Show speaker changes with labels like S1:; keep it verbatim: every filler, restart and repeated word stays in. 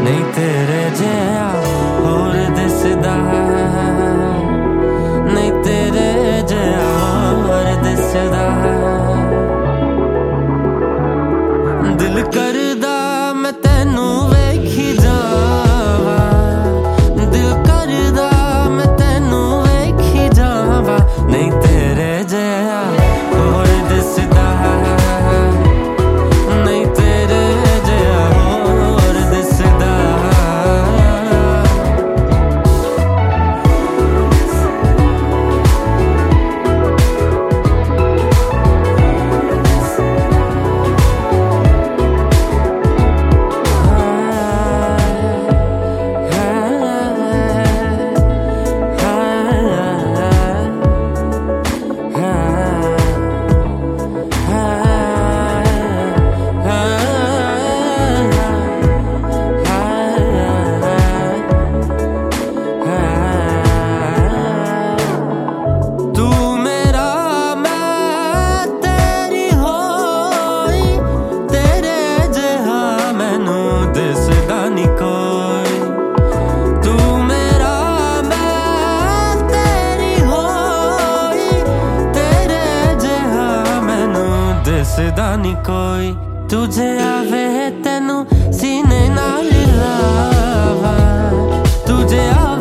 S1: नहीं तेरे जिहा होर दिसदा, नहीं तेरे जिहा होर दिसदा। दिल करदा मैं तैनू वेखी जावां, दिल करदा मैं तैनू वेखी जावां, नहीं तेरे जिहा होर दिसदा, नहीं तेरे जिहा होर दिसदा। दिसदा नी कोई तुझे आवे तैनू सीने नाल लावां, तुझे आवे